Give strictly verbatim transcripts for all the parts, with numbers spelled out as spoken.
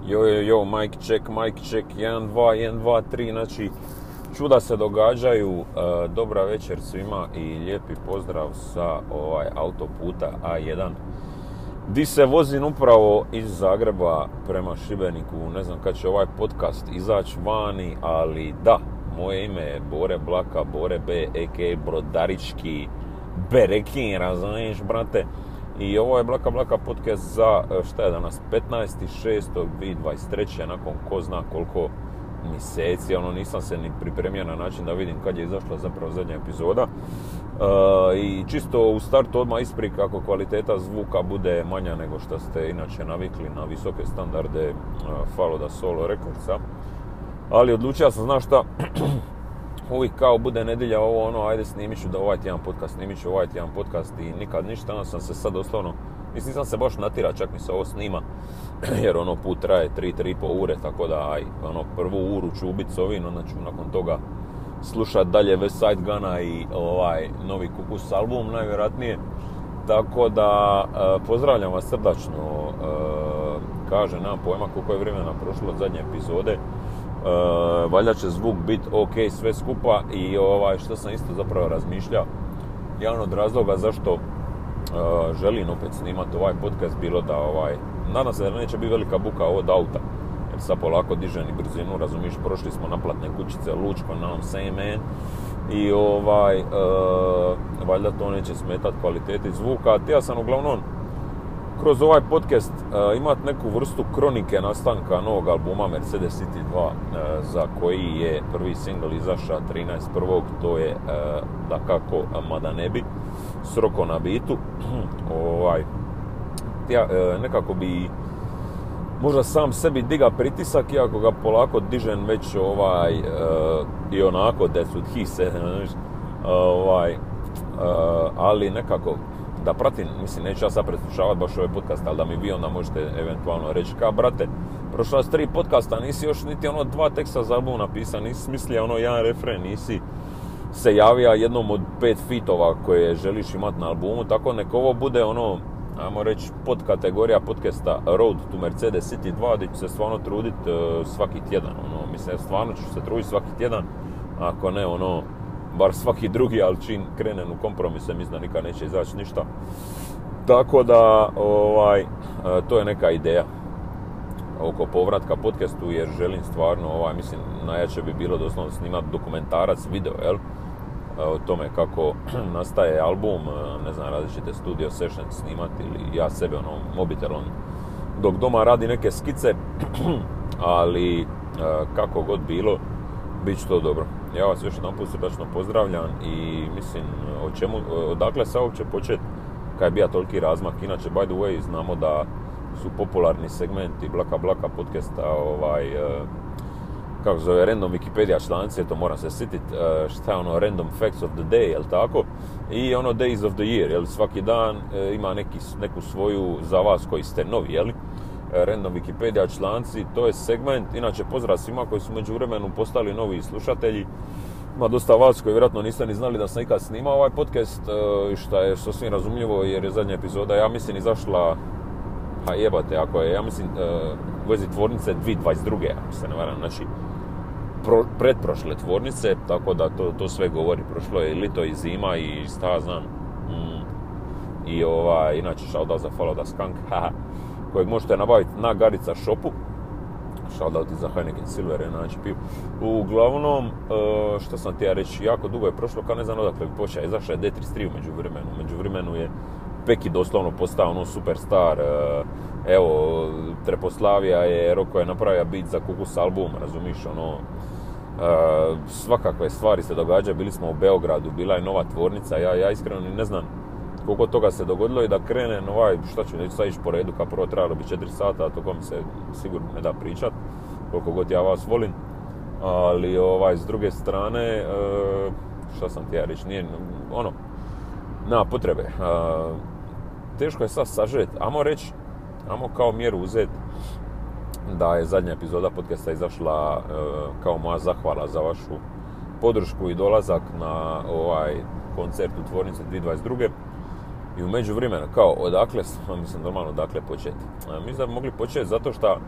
Jo, jo, jo, mic check, mic check, jedan, dva, jedan, dva, tri, znači čuda se događaju. E, dobra večer svima i lijepi pozdrav sa ovaj autoputa A jedan di se vozim upravo iz Zagreba prema Šibeniku. Ne znam kad će ovaj podcast izaći vani, ali da, moje ime je Bore Blaka, Bore B, a k a. Brodarički Berekin, razumiješ, brate? I ovo je Blaka Blaka podcast za, šta je danas, petnaesti šesti dvije tisuće dvadeset treće nakon ko zna koliko mjeseci, ono nisam se ni pripremio na način da vidim kad je izašla zapravo zadnja epizoda. E, I čisto u startu odmah isprika ako kvaliteta zvuka bude manja nego što ste inače navikli na visoke standarde uh, Follow the Solo Recordsa. Ali odlučio sam, znaš šta, uvijek kao bude nedjelja ovo ono, ajde snimit ću da ovaj tjedan podcast, snimit ću ovaj tjedan podcast i nikad ništa, onda sam se sad doslovno, mislim sam se baš natira, čak mi se ovo snima, jer ono put traje tri, tri i pol ure, tako da aj, ono prvu uru ću ubit s ovim, onda ću nakon toga slušat dalje West Side Guna i ovaj novi Kukus album najvjerojatnije. Tako da e, pozdravljam vas srdačno, e, kaže, nemam pojma koliko je vremena prošlo od zadnje epizode. E, valjda će zvuk biti ok sve skupa i ovaj, što sam isto zapravo razmišljao, jedan od razloga zašto e, želim opet snimati ovaj podcast bilo da ovaj, nadam se da neće biti velika buka od auta, jer sad polako dižem i brzinu, razumiješ, prošli smo naplatne kućice, Lučko, now I'm saying man, i ovaj, e, valjda to neće smetati kvaliteti zvuka. Ja sam uglavnom kroz ovaj podcast uh, imat neku vrstu kronike nastanka novog albuma Mercedes City dva, uh, za koji je prvi single izašao trinaestog prvog To je uh, dakako Mada ne bi s Roko na bitu. ovaj, ja, uh, nekako bi možda sam sebi diga pritisak, iako ga polako dižem već ovaj, uh, i onako that's what he said, ovaj, uh, ali nekako da pratim, mislim, neću ja sad preslušavati baš ovaj podcast, ali da mi vi onda možete eventualno reći, kao brate, prošla s tri podcasta, nisi još niti ono dva teksta za album napisao, nisi smislio ono jedan refren, nisi se javio jednom od pet fitova koje želiš imati na albumu, tako nek ovo bude ono, ajmo reći, podkategorija podcasta Road to Mercedes City dva, gdje ću se stvarno truditi uh, svaki tjedan, ono, mislim, stvarno ću se truditi svaki tjedan, ako ne, ono, bar svaki drugi, ali čim krenem u kompromise, mislim da nikad neće izaći ništa. Tako da, ovaj, to je neka ideja oko povratka podcastu, jer želim stvarno, ovaj, mislim, najjače bi bilo doslovno snimati dokumentarac video, jel? O tome kako nastaje album, ne znam, različite studio sessions snimati ili ja sebe, ono, mobitelom, dok doma radi neke skice, ali kako god bilo, bit će to dobro. Ja vas još jedan put srdačno pozdravljam i mislim, o čemu, odakle se uopće početi kad je bija toliki razmak. Inače, by the way, znamo da su popularni segmenti Blaka Blaka podcasta, ovaj, kako zove, random Wikipedia članci, to moram se sjetiti, šta je ono random facts of the day, jel tako? I ono days of the year, jel, svaki dan ima neki, neku svoju za vas koji ste novi, jel? Random Wikipedia članci, to je segment, inače pozdrav svima koji su među vremenu postali novi slušatelji. Ima dosta vas koji vjerojatno niste ni znali da sam ikad snimao ovaj podcast, što je sasvim razumljivo jer je zadnja epizoda, ja mislim, izašla, a jebate, ako je, ja mislim, u vezi tvornice dvije tisuće dvadeset druge, ako se ne varam, znači pro, pretprošle tvornice, tako da to, to sve govori, prošlo je lito i zima i šta znam, mm, i ovaj, inače shoutout za Follow the Skunk, haha, kojeg možete nabaviti na Garica shopu. Shoutout za Heineken Silver, znači piv. Uglavnom, što sam ti ja reći, jako dugo je prošlo, kao ne znam odakle bi počeo. Izašao je D trideset tri u međuvremenu. U međuvremenu je Peki doslovno postao ono superstar. Evo, Treposlavija je, Roko je napravio beat za Kukus album, razumiš, ono, svakakve stvari se događaju. Bili smo u Beogradu, bila je nova tvornica, ja, ja iskreno ne znam koliko toga se dogodilo i da krene ovaj, šta ću, neću sad ići po redu, kao prvo trebalo bi četiri sata, a toko mi se sigurno ne da pričat, koliko god ja vas volim, ali ovaj, s druge strane, šta sam ti ja reći, nije, ono, nema potrebe, teško je sad sažet, amo reći, amo kao mjeru uzeti da je zadnja epizoda podcasta izašla kao moja zahvala za vašu podršku i dolazak na ovaj koncert u tvornici dvije tisuće dvadeset druge. I u međuvremenu, kao odakle, mislim normalno odakle početi. Mislim da bi mogli početi zato što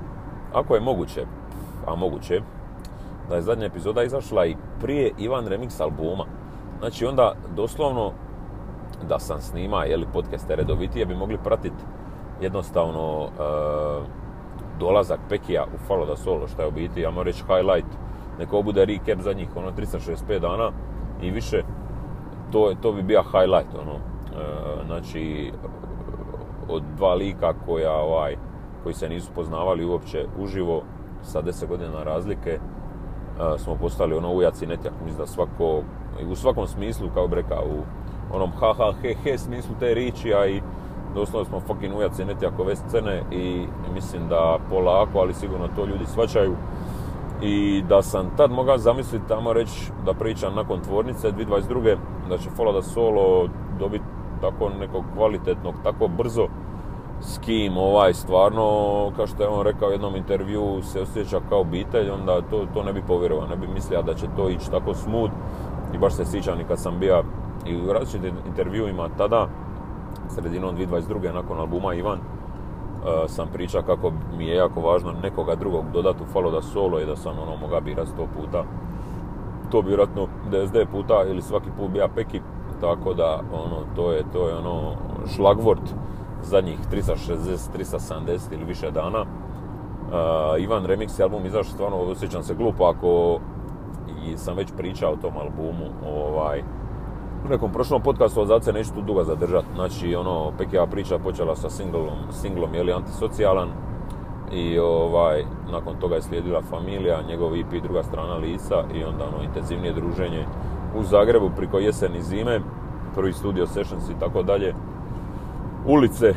ako je moguće, a moguće, da je zadnja epizoda izašla i prije Ivan Remix albuma. Znači onda doslovno da sam snima, jeli, podcaste redovitije bi mogli pratiti jednostavno uh, dolazak Pekija u Follow the Solo, što je u biti, ja moram reći, highlight, neko bude recap zadnjih ono tristo šezdeset pet dana i više, to, to bi bio highlight, ono. Uh, znači, od dva lika koja, ovaj, koji se nisu poznavali uopće uživo, sa deset godina razlike, uh, smo postali ono ujaci netjak, mislim da svako, u svakom smislu, kao bi rekao, u onom ha ha he he smislu te riči, a i doslovno smo fucking ujaci netjak ove scene i mislim da polako, ali sigurno to ljudi shvaćaju. I da sam tad mogao zamisliti, tamo reći, da pričam nakon tvornice dvije tisuće dvadeset druge da će Follow the Solo dobiti tako nekog kvalitetnog, tako brzo, s kim ovaj stvarno, kao što je on rekao u jednom intervju, se osjeća kao obitelj, onda to, to ne bi povjerovao, ne bi mislio da će to ići tako smooth. I baš se sjećam i kad sam bio i u različitim intervjuima tada, sredinom dvije tisuće dvadeset druge nakon albuma Ivan, uh, sam pričao kako mi je jako važno nekoga drugog dodati u Follow the Solo i da sam ono mogao birati sto puta. To bi vjerojatno devedeset puta ili svaki put bija Peki, tako da ono, to je, to je ono šlagvort zadnjih tristo šezdeset, tristo sedamdeset ili više dana. Uh, Ivan Remix album izašao, stvarno osjećam se glupo ako i sam već pričao o tom albumu, ovaj, u nekom prošlom podcastu, zato se neću tu dugo zadržati. Znači, ono, Pekija priča počela sa singlom, singlom je li antisocijalan i ovaj, nakon toga je slijedila Familija, njegov E P Druga strana lica i onda ono intenzivnije druženje u Zagrebu preko jeseni i zime, prvi studio sessions i tako dalje. Ulice,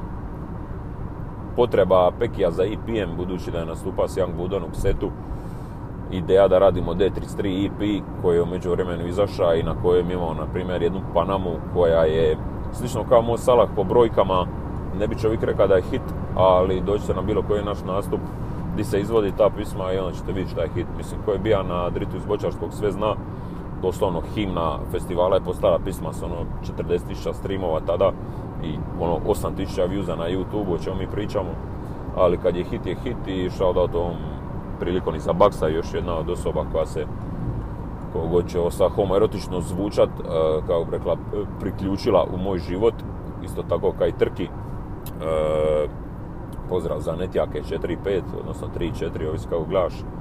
potreba Pekija za E P em, budući da je nastupao s Young Budon u setu, ideja da radimo D trideset tri E P koji je u međuvremenu izašao i na kojem imamo, na primjer, jednu Panamu koja je slično kao Mo Salah po brojkama, ne bi čovjek rekao da je hit, ali dođite na bilo koji naš nastup gdje se izvodi ta pisma i onda ćete vidjeti šta je hit. Mislim, ko je bio na Dritu iz Bočarskog sve zna, doslovno himna festivala je postala pisma s ono četrdeset tisuća streamova tada i ono osam tisuća viewsa na YouTube, o čemu mi pričamo, ali kad je hit je hit i shoutout ovom prilikom i za Baksa, još jedna od osoba koja se, kogod će ovo sa homoerotično zvučat, kao bi rekla, priključila u moj život, isto tako kao i Trki. E, pozdrav za netjake četiri pet, odnosno tri četiri, ovisi kako gledaš. E,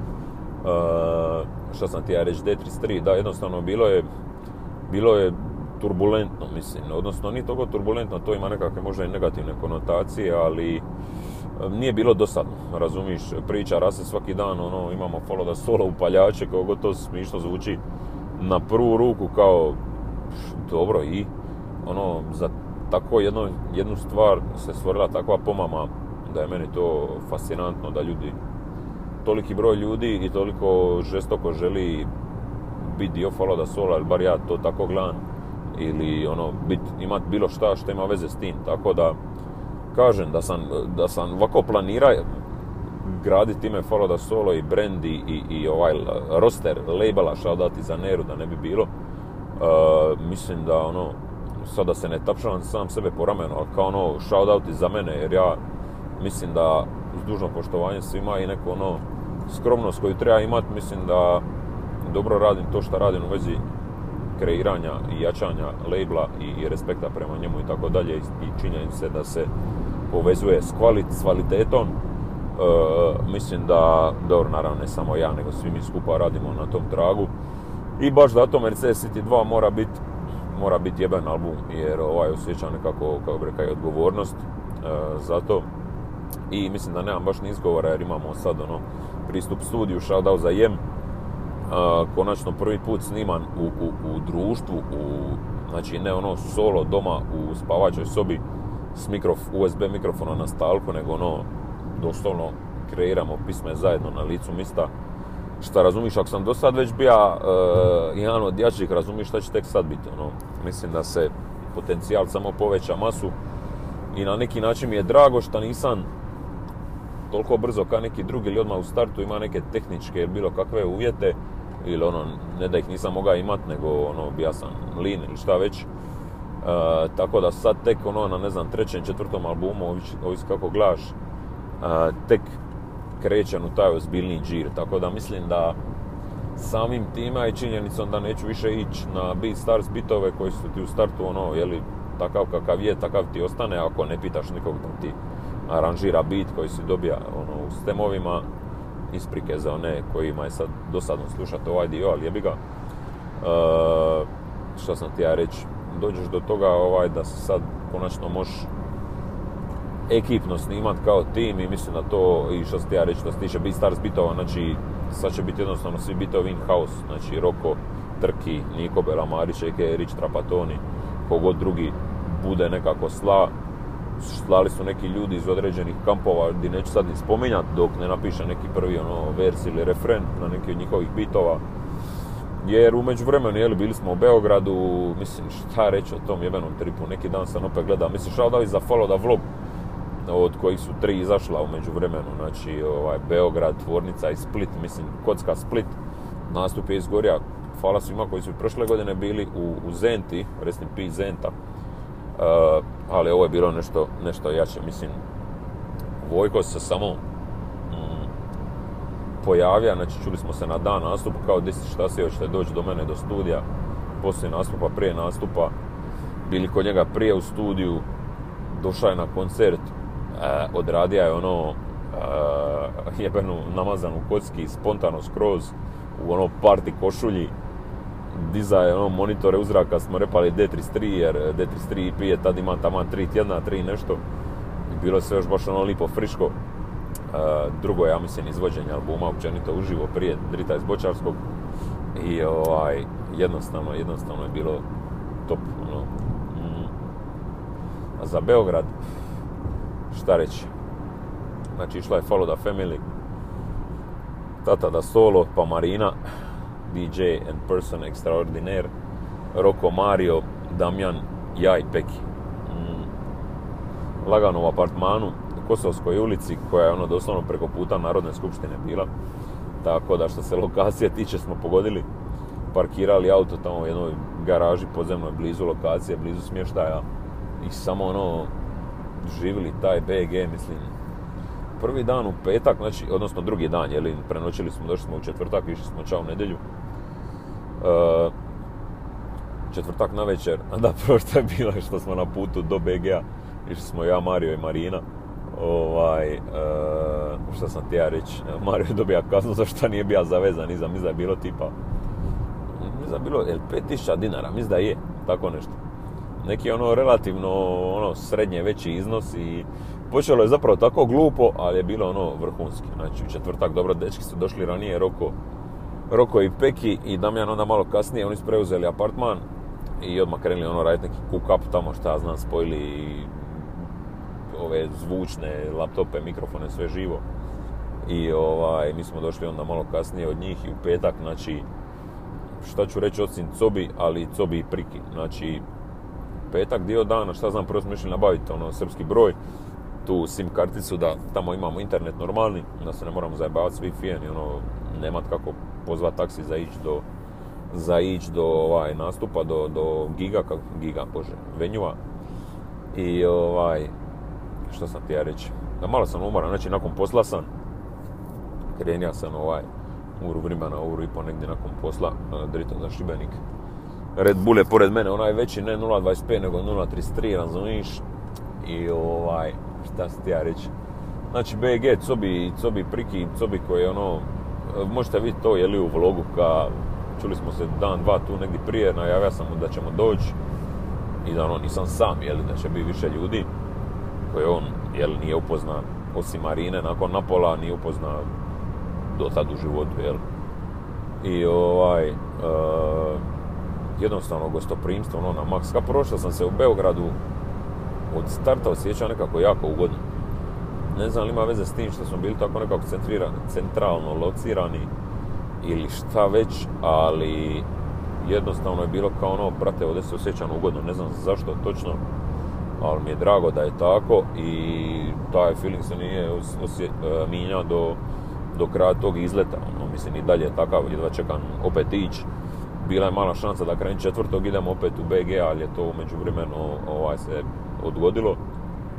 šta sam ti ja reći, D trideset tri, da, jednostavno bilo je, bilo je turbulentno, mislim, odnosno nije toliko turbulentno, to ima nekakve možda i negativne konotacije, ali nije bilo dosadno, razumiš, priča rase svaki dan, ono, imamo Follow the Solo upaljače, kao gotovo smišno zvuči na prvu ruku, kao, dobro, i, ono, za tako jedno, jednu stvar se stvorila takva pomama, da je meni to fascinantno, da ljudi, toliki broj ljudi i toliko žestoko želi biti dio Follow the Solo, ali bar ja to tako gledam, ili, ono, bit, imat bilo šta što ima veze s tim, tako da, kažem da sam, da sam ovako planirao graditi ime Follow the Solo i brand i, i, i ovaj roster labela, shoutouti za Neru da ne bi bilo. Uh, mislim da ono, sada se ne tapšavam sam sebe po ramenu, ali kao ono shoutouti za mene, jer ja mislim da uz dužno poštovanje svima i neko ono skromnost koju treba imati, mislim da dobro radim to što radim u vezi kreiranja i jačanja labela i, i respekta prema njemu i tako dalje, i činjenice da se povezuje s, kvalit, s kvalitetom. E, mislim da, dobro, naravno ne samo ja, nego svi mi skupa radimo na tom tragu i baš zato Mercedes City dva mora biti mora biti jeben album, jer ovaj osjeća nekako, kao bi rekao, odgovornost e, za to i mislim da nemam baš ni izgovora, jer imamo sad ono pristup studiju, shoutout za Jem. Uh, konačno prvi put sniman u, u, u društvu, u, znači ne ono solo doma u spavačoj sobi s mikrof, U S B mikrofonom na stalku, nego ono doslovno kreiramo pisme zajedno na licu mista. Šta razumiš, ako sam do sad već bio uh, jedan od jačih, razumiš šta će tek sad biti. Ono, mislim da se potencijal samo poveća masu i na neki način mi je drago što nisam toliko brzo kao neki drugi ili odmah u startu ima neke tehničke ili bilo kakve uvjete ili ono, ne da ih nisam mogao imat, nego ono, bija sam lean ili šta već. E, tako da sad tek ono, na ne znam, trećem, četvrtom albumu, ovisi kako gledaš, e, tek krećem u taj ozbiljniji džir, tako da mislim da samim tima i činjenicom da neću više ići na BeatStars bitove koji su ti u startu ono, jeli, takav kakav je, takav ti ostane, ako ne pitaš nikog da ti aranžira beat koji si dobija ono, u stemovima, isprike za one kojima je sad dosadno slušati ovaj dio, ali jebi ga. Uh, šta sam ti ja reći, dođeš do toga ovaj, da se sad konačno možeš ekipno snimat kao tim i mislim da to, i što sam ti ja reći, što se tiče BeatStars bitova, znači sad će biti jednostavno svi bitovi in-house, znači Roko, Trki, Niko Belamarić, a k a. Rich Trapatoni, kogod drugi bude nekako sla, slali su neki ljudi iz određenih kampova gdje neću sad ni spominjati dok ne napiše neki prvi ono, vers ili refren na neki od njihovih bitova. Jer u međuvremenu, jeli, bili smo u Beogradu, mislim, šta reći o tom jebenom tripu, neki dan sam opet gledao, mislim, šta dali za Follow the Vlog, od kojih su tri izašla u međuvremenu, znači, ovaj, Beograd, Tvornica i Split, mislim, Kocka Split, nastup je izgorja, hvala svima koji su prošle godine bili u, u Zenti, rest in peace Zenta, uh, ali ovo je bilo nešto, nešto jače, mislim, Vojko se samo mm, pojavio, znači čuli smo se na dan nastupa, kao desi šta se, hoćete doći do mene do studija, poslije nastupa, prije nastupa, bili kod njega prije u studiju, došao je na koncert, e, odradio je ono e, jebenu namazanu kocki, spontano skroz, u ono party košulji, diza je ono monitore uzraka, smo repali D trideset tri, jer D trideset tri E P je tad ima taman tri tjedna, tri nešto, i bilo se još baš ono lipo friško. E, drugo je, ja mislim, izvođenje albuma općenito uživo prije Drita iz Bočarskog i ovaj, jednostavno, jednostavno je bilo top, ono. A za Beograd, šta reći, znači išla je Follow the Family, Tata da Solo, pa Marina, D J and Person Extraordinaire, Roko, Mario, Damjan, ja i Peki. Mm. Lagano u apartmanu, u Kosovskoj ulici, koja je ono doslovno preko puta Narodne skupštine bila, tako da što se lokacije tiče smo pogodili, parkirali auto tamo u jednoj garaži podzemnoj blizu lokacije, blizu smještaja, i samo ono, živjeli taj B G, mislim, prvi dan u petak, znači, odnosno drugi dan, jeli, prenoćili smo, došli smo u četvrtak, išli smo čao u nedjelju. E, četvrtak na večer, a da, prvo što je bilo što smo na putu do B G-a, išli smo ja, Mario i Marina. Ovaj, e, što sam ti ja reći, Mario je dobija kaznu zašto nije bio zavezan, mislim da je bilo tipa, mislim da je bilo, jel, pet tisuća dinara, mislim da je, tako nešto. Neki ono relativno ono srednje veći iznos i počelo je zapravo tako glupo, ali je bilo ono vrhunski. Znači u četvrtak, dobro, dečki su došli ranije, Roko, Roko i Peki i Damjan onda malo kasnije, oni su preuzeli apartman i odmah krenuli ono raditi neki cook up tamo, šta ja znam, spojili ove zvučne laptope, mikrofone, sve živo. I ovaj, mi smo došli onda malo kasnije od njih i u petak, znači, šta ću reći osim Cobi, ali Cobi i Priki, znači, petak dio dana, šta znam, prvo smo išli nabaviti ono, srpski broj, tu sim karticu da tamo imamo internet normalni, da se ne moramo zajebavati s Wi-Fi-em i ono, nemat kako pozvati taksi za ići do, za ići do ovaj, nastupa, do, do giga, kako, giga, bože, venjua. I ovaj, što sam ti ja reći, da malo sam umoran, znači nakon posla sam, krenija sam ovaj, uru vremena, uru i po negdje nakon posla, drito za Šibenik. Red Bull je pored mene, onaj veći, ne nula dvadeset pet nego nula trideset tri, razumiješ? I ovaj, šta se ti ja reći? Znači B G, Cobi, Cobi Priki, Cobi koji je ono, možete vidjeti to, jeli, u vlogu, ka, čuli smo se dan, dva tu negdje prije, najavio sam mu da ćemo doći i da ono, nisam sam, jeli, da će biti više ljudi koje on, jeli, nije upoznan, osim Marine, nakon napola nije upoznan do tad u životu, jeli. I ovaj, uh, jednostavno gostoprimstvo, ono, na maks. Kao prošao sam se u Beogradu, od starta osjećao nekako jako ugodno. Ne znam li ima veze s tim što smo bili tako nekako centralno locirani ili šta već, ali jednostavno je bilo kao ono, brate, ovdje se osjećam ugodno, ne znam zašto točno, ali mi je drago da je tako i taj feeling se nije osje, uh, mijenjao do, do kraja tog izleta. Ono, mislim i dalje je takav, jedva čekam opet ići. Bila je mala šansa da krenem četvrtog, idemo opet u B G, ali je to u međuvremenu ovaj, se odgodilo.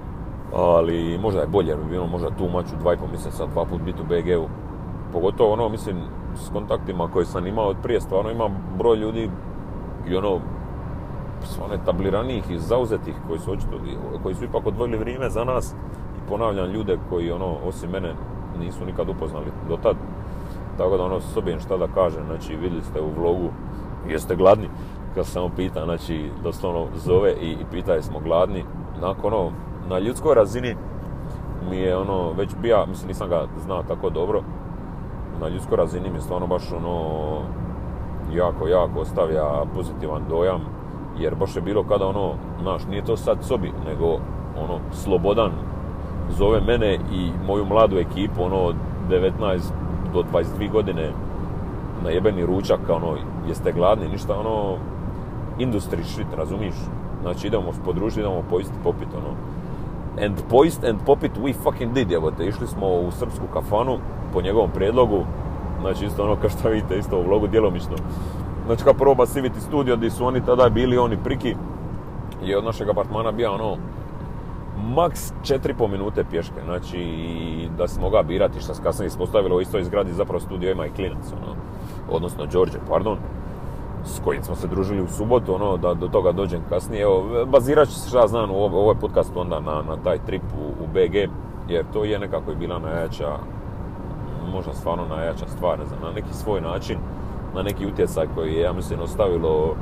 ali možda je bolje, jer bi bilo možda tu maču dva i pol mjeseca, dva put biti u B G-u. Pogotovo ono, mislim, s kontaktima koje sam imao od prije, stvarno ima broj ljudi i ono, stvarno etabliranijih i zauzetih koji su očito, koji su ipak odvojili vrijeme za nas i ponavljam ljude koji ono, osim mene, nisu nikad upoznali do tad. Tako da ono, sobijem šta da kažem, znači vidjeli ste u vlogu, jeste gladni? Kad se samo pita, znači doslovno zove i, i pita jesmo gladni. Nakon ono, na ljudskoj razini mi je ono, već bija, mislim nisam ga znao tako dobro, na ljudskoj razini mi je stvarno baš ono, jako, jako ostavlja pozitivan dojam, jer baš je bilo kada ono, znaš, nije to sad sobi, nego ono, Slobodan zove mene i moju mladu ekipu, ono, devetnaest do dvadeset dvije godine, na jebeni ručak, ono, jeste gladni, ništa, ono, industry shit, razumiješ? Znači, idemo se podružiti, idemo pojesti, popit, ono. And pojist and popit we fucking did, evo te, išli smo u srpsku kafanu, po njegovom prijedlogu, znači, isto ono, kao što vidite, isto u vlogu, djelomično. Znači, kao prvo Basivity studio, gdje su oni tada bili, oni priki, je od našeg apartmana bio, ono, maks četiri i pol minute pješke, znači da se mogao birati, što se kasnije ispostavilo u istoj zgradi, zapravo studio ima i klinac, ono, odnosno Đorđe, pardon, s kojim smo se družili u subotu, ono, da do toga dođem kasnije. Evo, bazirat ću se šta znam u ovoj podcastu onda na, na taj trip u, u B G, jer to je nekako i bila najjača, možda stvarno najjača stvar, ne znam, na neki svoj način, na neki utjecaj koji je, ja mislim, ostavilo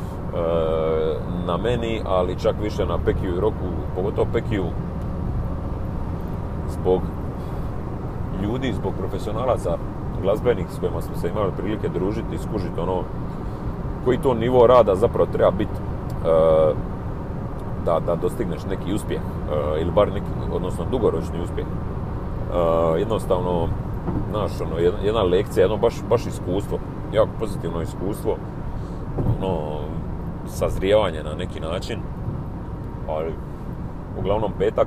na meni, ali čak više na Pekiju i Roku, pogotovo Pekiju, zbog ljudi, zbog profesionalaca glazbenih s kojima smo se imali prilike družiti i skužiti ono koji to nivo rada zapravo treba biti uh, da, da dostigneš neki uspjeh uh, ili bar neki, odnosno dugoročni uspjeh. Uh, jednostavno, znaš, ono, jedna, jedna lekcija, jedno baš, baš iskustvo, jako pozitivno iskustvo, ono, sazrijevanje na neki način, ali uglavnom petak,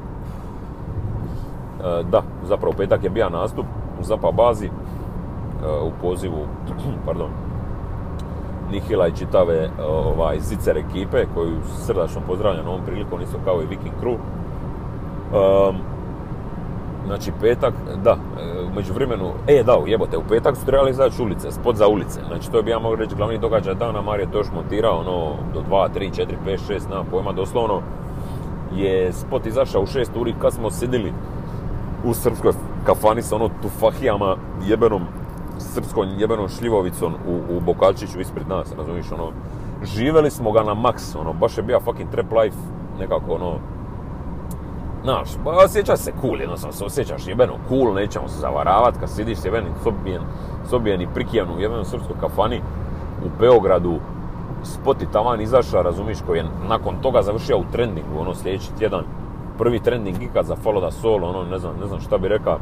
da, zapravo petak je bio nastup u Zapa bazi u pozivu, pardon, Nihila i čitave ovaj, Zicer ekipe koju srdačno pozdravljam ovom prilikom, isto kao i Viking Crew. Um, Znači petak, da, u međuvremenu, e da, jebote, u petak su trebali izaći ulice, spot za ulice. Znači to je bi ja mogu reći glavni događaj dana, Mario to još montirao, ono, do dva, tri, četiri, pet, šest, nema pojma, doslovno je spot izašao u šest uri kad smo sidili u srpskoj kafani sa ono tufahijama, jebenom, srpskom jebenom šljivovicom u, u Bokalčiću ispred nas, razumiješ, ono, živeli smo ga na maks, ono, baš je bio fucking trap life, nekako, ono, znaš, osjećaš se cool, jednostavno se osjećaš jebeno cool, nećemo se zavaravati kad sidiš jebeni sobijen, sobijen i prikijan u jebenom srpskoj kafani u Beogradu, spot i taman izašao, razumiš, koji je nakon toga završio u trendingu, ono sljedeći tjedan, prvi trending ikad za Follow the Soul, ono ne znam, ne znam šta bi rekao,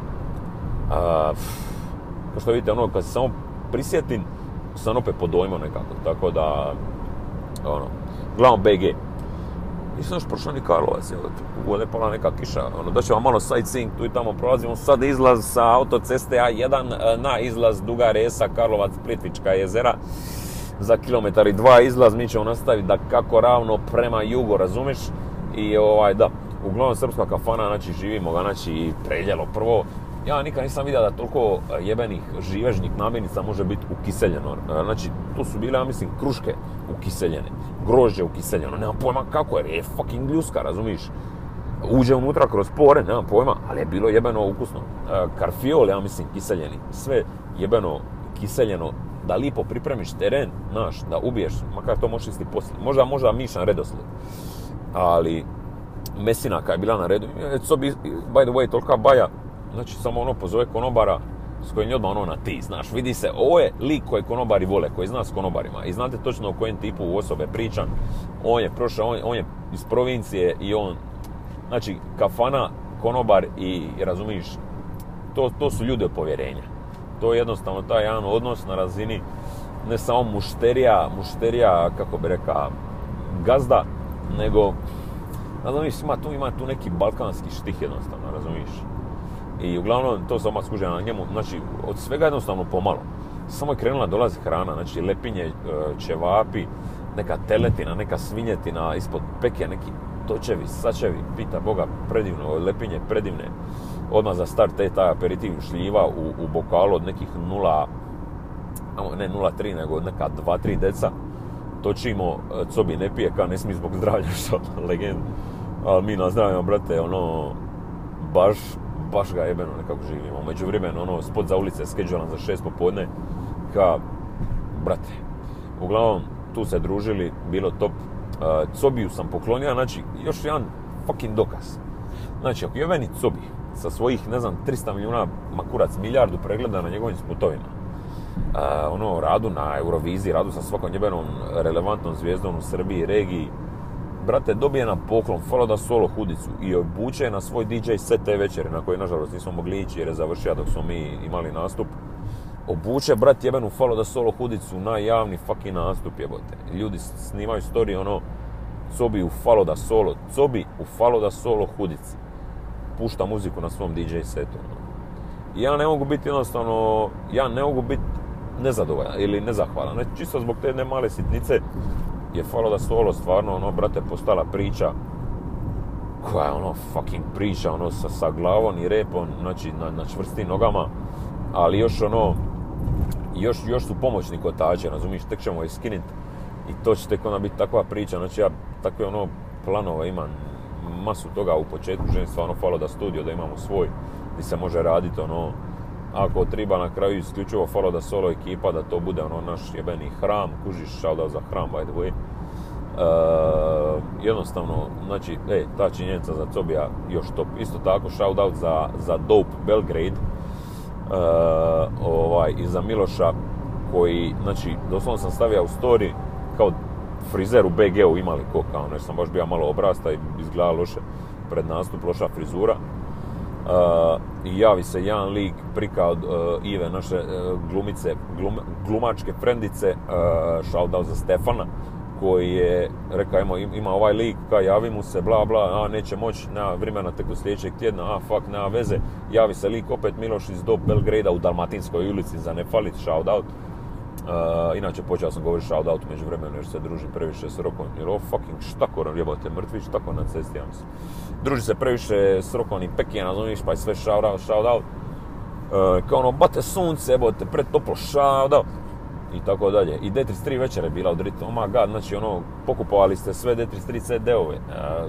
kao što vidite, ono kad se samo prisjetim, sam opet pod dojmom nekako, tako da, ono, glavno B G. Nisam još prošao ni Karlovac, ovdje je pala neka kiša, ono, da ćemo malo sightseeing, tu i tamo prolazimo, sad izlaz sa autoceste A jedan na izlaz Duga Resa, Karlovac, Plitvička jezera, za kilometar i dva izlaz, mi ćemo nastaviti da kako ravno prema jugu, razumiješ, i ovaj, da, uglavnom srpska kafana, znači živimo ga, znači preljelo prvo, ja nikad nisam vidio da toliko jebenih živežnih namirnica može biti ukiseljeno. Znači, to su bile, ja mislim, kruške ukiseljene, grožđe ukiseljeno, nemam pojma kako je, je fucking ljuska, razumiješ? Uđe unutra kroz pore, nemam pojma, ali je bilo jebeno ukusno. Karfiol, ja mislim, kiseljeni, sve jebeno kiseljeno, da lipo pripremiš teren, znaš, da ubiješ, makar to možeš isti poslije, možda, možda mišan redoslijed, ali mesina kad je bila na redu, so bi, by the way, tolika baja, znači samo ono pozove konobara s kojim je odmah ono na ti, znaš, vidi se, ovo je lik koji konobari vole, koji zna s konobarima i znate točno o kojem tipu osobe pričam, on je prošao, on, on je iz provincije i on, znači kafana, konobar i, razumiješ, to, to su ljudi od povjerenja, to je jednostavno taj jedan odnos na razini ne samo mušterija, mušterija, kako bi rekao, gazda, nego, razumiješ, ima tu, ima tu neki balkanski štih jednostavno, razumiješ. I uglavnom to sam odmah skužio na njemu, znači od svega jednostavno pomalo. Samo je krenula dolazi hrana, znači lepinje, ćevapi, neka teletina, neka svinjetina, ispod peke neki točevi, sačevi, pita Boga, predivno, lepinje, predivne. Odmah za start je taj aperitiv šljiva u, u bokalu od nekih nula, ne nula zarez tri, nego neka dva tri deca. Točimo, Cobi ne pije, ka ne smije zbog zdravlja, što legend. Ali mi na zdravljamo, brate, ono, baš, baš ga jebeno nekako živimo. Među vremenu, ono, spot za ulice, skedžulan za šest popodne, ka, brate, uglavnom, tu se družili, bilo top. Uh, Cobiju sam poklonio, znači, još jedan fucking dokaz. Znači, ako jebeni Cobi sa svojih, ne znam, tristo milijuna, makurac, milijardu pregleda na njegovim spotovima, uh, ono, radu na Euroviziji, radu sa svakom jebenom relevantnom zvijezdom u Srbiji, regiji, brate, dobije na poklon Follow Da Solo hudicu i obuče na svoj D J set te večeri, na koji, nažalost, nismo mogli ići jer je završio dok smo mi imali nastup. Obuče, brat, jebenu Follow Da Solo hudicu na javni fucking nastup, jebote. Ljudi snimaju story, ono, Cobi u Follow Da Solo, Cobi u Follow Da Solo hudici. Pušta muziku na svom D J setu. I ja ne mogu biti jednostavno, ja ne mogu biti nezadovoljan ili nezahvalan. Ne, čisto zbog te jedne male sitnice je Follow Da Solo stvarno, ono, brate, postala priča koja je, ono, fucking priča, ono, sa, sa glavom i repom, znači, na, na čvrstim nogama, ali još, ono, još, još su pomoćni kotači, razumiješ, tek ćemo je skinit i to će tek onda biti takva priča, znači, ja takve, ono, planove imam, masu toga u početku, želim stvarno Follow Da Studio, da imamo svoj, gdje se može raditi, ono, ako treba na kraju isključivo Follow Da Solo ekipa, da to bude ono naš jebeni hram, kužiš, shoutout za hram, by the way. Uh, jednostavno, znači, ej, ta činjenica za Cobija još top. Isto tako, shoutout za, za Dope Belgrade uh, ovaj, i za Miloša, koji, znači, doslovno sam stavio u story kao frizer u B G-u imali ko, kao, nešto sam baš bio malo obrasta i izgleda loše pred nastup, loša frizura. Uh, i javi se jedan lik prika od uh, Ive, naše uh, glumice, glum, glumačke frendice, uh, shoutout za Stefana, koji je rekao, ima, ima ovaj lik, kao javi mu se, bla bla, a neće moći, nema vremena tek do sljedećeg tjedna, a fuck, nema veze, javi se lik opet Miloš iz Dope Belgrada u Dalmatinskoj ulici, za ne falit, shoutout. Uh, inače počeo sam govoriti shoutout među vremenu jer se druži previše s Rokom, jer ovo fucking štakor, jebote, mrtvi štakor na cesti, ja mislim. Druži se previše s Rokom i Pekija, razumiješ, pa je sve shoutout, shoutout. Uh, kao ono, bate sunce, jebote, pretoplo, shoutout. I tako dalje. I D trideset tri večer je bila od Rita, oh my god, znači ono, pokupovali ste sve D trideset tri C D-ove. Uh,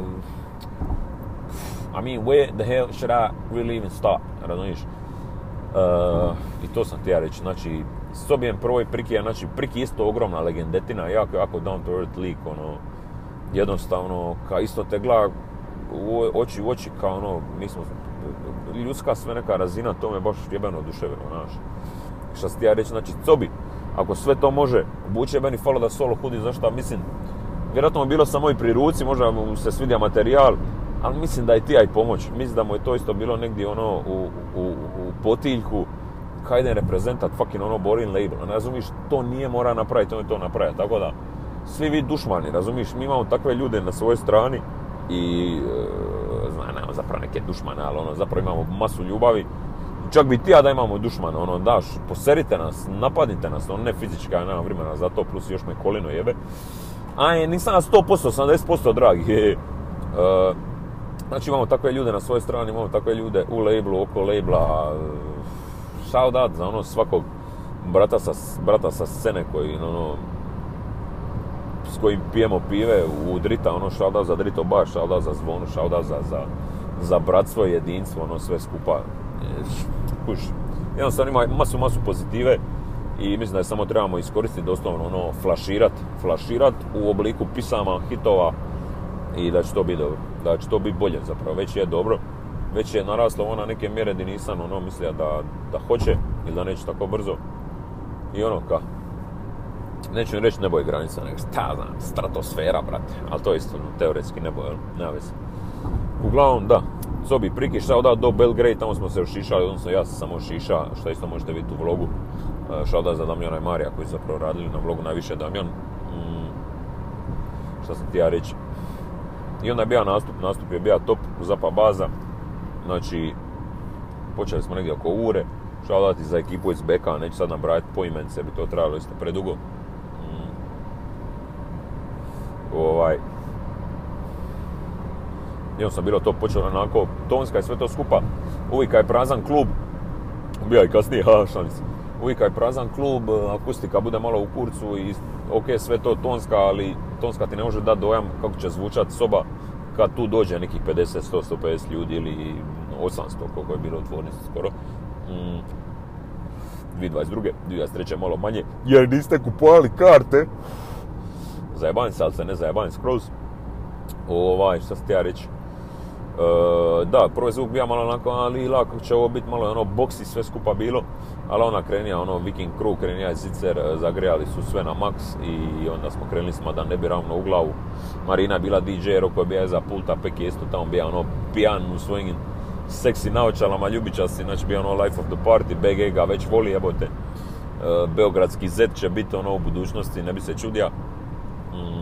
I mean, where the hell should I really even start, razumiješ? Uh, I to sam ti ja reći, znači, s Cobijem prvoj Priki, znači Priki isto ogromna legendetina, jako, jako down to earth lik, ono, jednostavno, kao isto te gleda u oči u oči, kao ono, mi smo, ljudska sve neka razina, to me baš jebeno oduševilo, znaš. Šta si ti ja reći, znači, Cobi, ako sve to može, obuče meni Follow Da Solo hudi, zašto, mislim, vjerojatno mu bilo samo i pri ruci, možda mu se svidio materijal, ali mislim da je ti aj pomoć, mislim da mu je to isto bilo negdje ono u, u, u potiljku, kajde reprezentat fucking ono Borin label, ne razumiš, to nije mora napraviti, on je to napraviti, tako da, svi vi dušmani, razumiš, mi imamo takve ljude na svojoj strani i, e, znam, nemamo zapravo neke dušmane, ali ono, zapravo imamo masu ljubavi, čak bi ti ja da imamo dušmane, ono, daš, poserite nas, napadnite nas, ono, ne fizički, ja nemam vremena za to, plus još me kolino jebe, aj, nisam na sto posto, osamdeset posto dragi, e, znači imamo takve ljude na svojoj strani, imamo takve ljude u labelu, oko labela, shoutout za ono svakog brata sa, brata sa scene koji, ono, s kojim pijemo pive u Drita, ono, shoutout za Drito bar, shoutout za Zvonu, shoutout za, za, za bratstvo i jedinstvo, ono, sve skupa. Kuš, jednostavno ima masu, masu pozitive i mislim da je samo trebamo iskoristiti doslovno, ono, flaširat, flaširat u obliku pisama, hitova i da će to biti dobro, da će to biti bolje zapravo, već je dobro. Već je naraslo ona neke mjere gdje nisam ono mislio da, da hoće ili da neće tako brzo. I ono ka, neću reći nebo je granica, nego šta znam, stratosfera, brate. Ali to je isto, no, teoretski nebo, jel? Nema veze. Uglavnom, da, Cobi Priki, shoutout do Belgrade, tamo smo se ošišali, odnosno ja sam samo šiša, što isto možete vidjeti u vlogu. Shoutout za Damjana i Marija koji su zapravo radili na vlogu, najviše Damjan. Mm, šta sam ti ja reći? I onda je bio nastup, nastup je bio top, Zapa baza. Znači, počeli smo negdje oko ure, shoutouti za ekipu iz Beka, neću sad nabrajati poimence, bi to trebalo isto predugo. Mm. Ovaj. I on sam bilo to počelo onako, tonska i sve to skupa. Uvijek kad je prazan klub, bija i kasnije, ha, šalim se. Uvijek kad je prazan klub, akustika bude malo u kurcu i ok, sve to tonska, ali tonska ti ne može dati dojam kako će zvučati soba kad tu dođe nekih pedeset, sto, sto pedeset ljudi ili osamsto, koliko je bilo u tvornici skoro. Mm. dvije tisuće dvadeset druge. dvije tisuće dvadeset treće malo manje, jer niste kupovali karte. Zajebanj se, ali se ne zajebanj skroz. Ovaj, šta sam ti ja reći? E, da, prvo je zvuk bio malo onako, ali lako će ovo biti malo ono boksi sve skupa bilo, ali ona krenija, ono Viking Crew, krenija je zicer, zagrijali su sve na max i onda smo krenuli smo da ne bi ravno u glavu. Marina je bila D J, Roko je bio za pulta, Peki je isto tamo bio ono pijan u svojim seksi naočalama, ljubičasti, znači bio ono life of the party, B G ga već voli, jebote. E, Beogradski Z će biti ono u budućnosti, ne bi se čudija. Mm.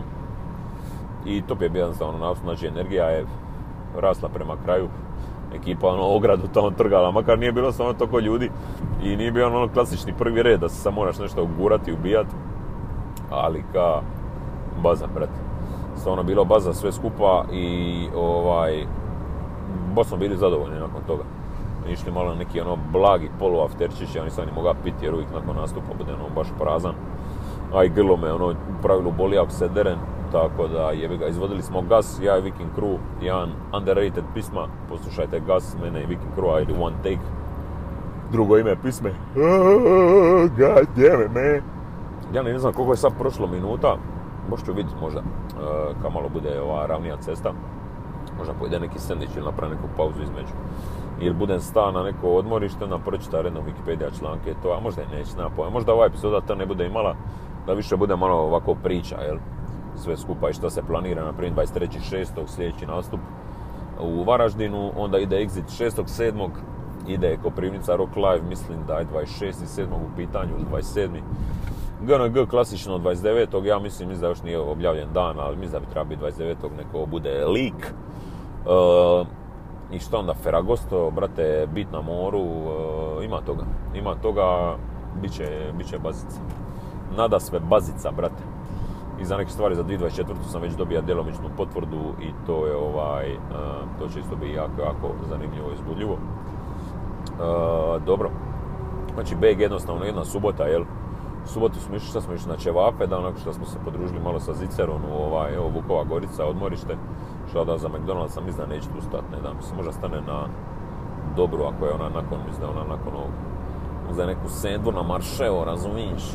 I top je bio jednostavno, znači energija je rasla prema kraju, ekipa ono ogradu tamo trgala, makar nije bilo samo toliko ljudi i nije bio ono klasični prvi red da se samo moraš nešto ugurati i ubijati, ali ka baza, brate. Stvarno bilo baza sve skupa i ovaj, baš smo bili zadovoljni nakon toga. Išli malo na neki ono blagi polu afterčić, ja nisam ni mogao piti jer uvijek nakon nastupa bude ono baš prazan, a i grlo me ono u pravilu boli ako se deren. Tako da jebi ga, izvodili smo Gas, ja i Viking Crew, jedan underrated pisma, poslušajte Gas, mene i Viking Crew, ili One Take, drugo ime pisme, oh, god damn it, man. Ja ne znam koliko je sad prošlo minuta, možda ću vidjeti možda, uh, kad malo bude ova ravnija cesta, možda pojede neki sandvič ili napravi neku pauzu između, ili budem sta na neko odmorište, onda pročita redno Wikipedia članke, to, a možda i neće, nema pojma, možda ova epizoda to ne bude imala, da više bude malo ovako priča, jel? Sve skupa i što se planira, na primjer dvadeset trećeg šestog sljedeći nastup u Varaždinu, onda ide Exit šestog sedmog ide Koprivnica Rock Live, mislim da je dvadeset šestog sedmog u pitanju ili dvadeset sedmog G N G klasično dvadeset devetog ja mislim, mislim da još nije objavljen dan, ali mislim da bi treba biti dvadeset devetog neko bude leak. Uh, I što onda, Ferragosto, brate, bit na moru, uh, ima toga, ima toga, bit će, bit će bazica. Nada sve bazica, brate. I za neke stvari za dvije tisuće dvadeset četvrtu sam već dobio djelomičnu potvrdu i to je ovaj, uh, to će isto biti jako, jako zanimljivo i uzbudljivo. Uh, dobro, znači B G jednostavno jedna subota, jel? U subotu smo išli, šta smo išli na ćevape, da onako što smo se podružili malo sa Zicerom u ovaj, evo Vukova Gorica, odmorište. Što da za McDonald's sam mislim da neće tu stati, ne da mi se možda stane na Dobru ako je ona nakon, mislim da je ona nakon ovog. Za neku sendvu na maršeo, razumiješ?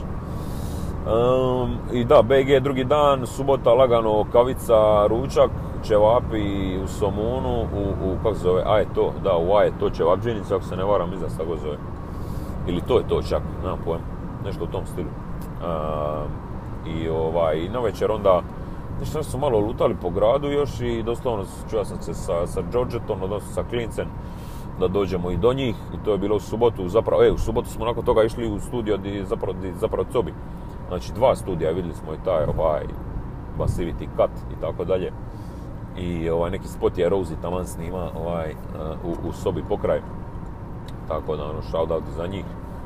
Um, I da, B G drugi dan, subota lagano kavica, ručak, ćevapi u Somunu, u, u kako se zove, a je to, da, u A je to ćevapđenica, ako se ne varam, mislim da se tako zove. Ili to je to čak, nemam pojem, nešto u tom stilu. Um, I ovaj, na večer onda, nešto su malo lutali po gradu još i doslovno čuo sam se sa, sa Georgetom, odnosno sa Klincem, da dođemo i do njih i to je bilo u subotu, zapravo, e, u subotu smo nakon toga išli u studio di zapravo, di, zapravo Cobi. Znači dva studija, vidjeli smo i taj ovaj Basivity Cut i tako dalje. I ovaj neki spot je Rosie taman snima ovaj u, u sobi pokraj. Tako da ono shoutout za njih.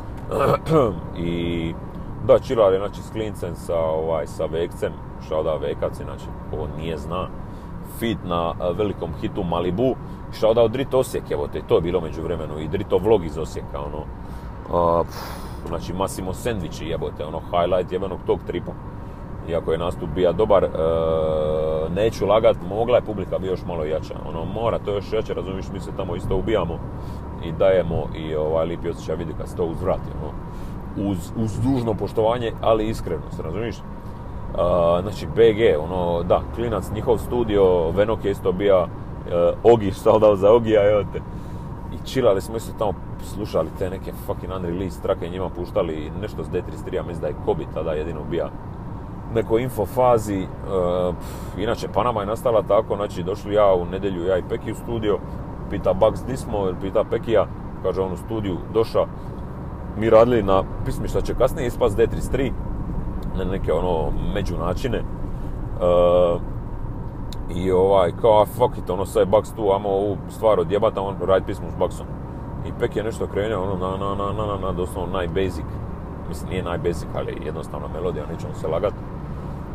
I da, chillali znači s Klincem sa ovaj sa Vekcem, shoutout Vekac, znači ko nije zna. Fit na velikom hitu Malibu, shoutout Drit Osijek, evo te, to je bilo među vremenu i Drito vlog iz Osijeka, ono. Uh, Znači Massimo sendviči jebote, ono highlight jebenog tog tripa. Iako je nastup bio dobar, e, neću lagat, mogla je publika bi još malo jača. Ono, mora to još jače, razumiješ, mi se tamo isto ubijamo i dajemo i ovaj lipi osjećaj vidi kad se to uzvrati. Ono, uz, uz dužno poštovanje, ali iskrenost, razumiješ? E, znači B G, ono, da, Klinac, njihov studio, Venok je isto bio, e, Ogi, šta dao za Ogija, evo te. I chillali smo isto tamo, slušali te neke fucking unreleased trake, njima puštali nešto s D trideset tri, ja mislim da je Kobi tada jedino bija neko info fazi. Uh, inače, Panama je nastala tako, znači došli ja u nedjelju, ja i Peki u studio, pita Bugs di smo, pita Pekija, kaže on u studiju, došao, mi radili na pismi šta će kasnije ispast D trideset tri, na neke ono među načine. Uh, I ovaj, kao, fuck it, ono, sad je Bugs tu, ajmo ovu stvar odjebati, a on radi pismu s Bugsom. I Pek je nešto krenuo, ono, na, na, na, na, na, doslovno najbasic. Mislim, nije najbasic, ali jednostavna melodija, nećemo se lagat.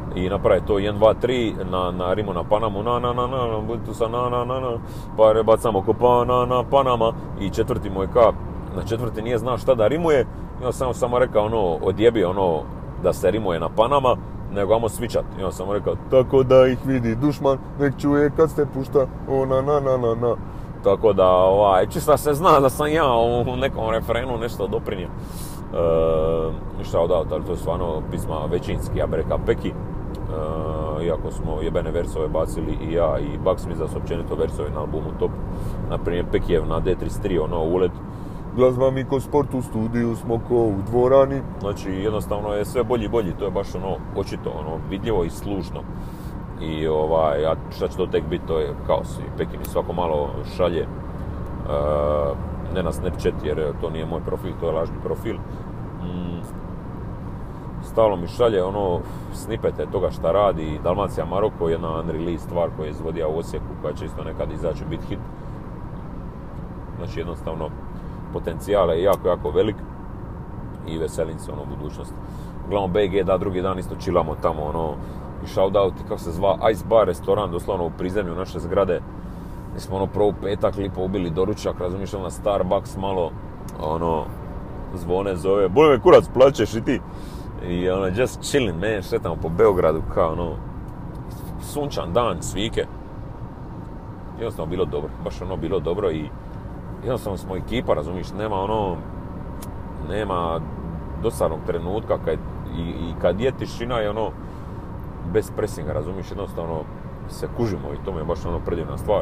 i naprave to jedan, dva, tri na, na rimu na Panamu, na, na, na, na, budi tu sa na, na, na, na, pa rebacamo ko pa, na, na, Panama, i četvrti mu je ka, na četvrti nije znao šta da rimuje, i on samo, samo rekao ono, odjebi ono, da se rimuje na Panama, nego ajmo svičat, i on samo rekao, tako da ih vidi dušman, nek čuje kad ste pušta, o, na, na, na, na, na. Tako da, ovaj, čisto se zna da sam ja u nekom refrenu nešto doprinio. E, šta odavljati, ali to je stvarno pisma većinski, ja bi rekao Peki. E, iako smo jebene versove bacili i ja i Bucksmith da su općenito versove na albumu top. Naprimjer, Pekijev na D trideset tri, ono, ulet. Glazba mi ko sport u studiju, smo ko u dvorani. Znači, jednostavno je sve bolji i bolji, to je baš ono, očito, ono, vidljivo i slušno. I ovaj, a šta će to tek biti, to je kaos. I Peki mi svako malo šalje, uh, ne na Snapchat jer to nije moj profil, to je lažni profil. Mm, stalno mi šalje ono snipete toga šta radi. Dalmacija Maroko, jedna unreleased stvar koja je izvodija u Osijeku, koja će isto nekad izaći biti hit. Znači jednostavno potencijal je jako, jako velik i veselim se ono u budućnosti. Uglavnom B G da drugi dan isto chillamo tamo ono. I shoutout, kako se zva, Ice Bar restoran, doslovno u prizemlju naše zgrade. Mi smo ono prvo petak lipo ubili doručak, razumiješ, na Starbucks malo, ono, zvone, zove, boj me kurac, plaćeš i ti. I ono, just chillin', man, šetamo po Beogradu, kao ono, sunčan dan, svike. Jednostavno bilo dobro, baš ono bilo dobro i jednostavno smo ekipa, razumiješ, nema ono, nema dosadnog trenutka kad, i, i kad je tišina je ono, bez presinga, razumiješ, jednostavno se kužimo i to mi je baš ono predivna stvar.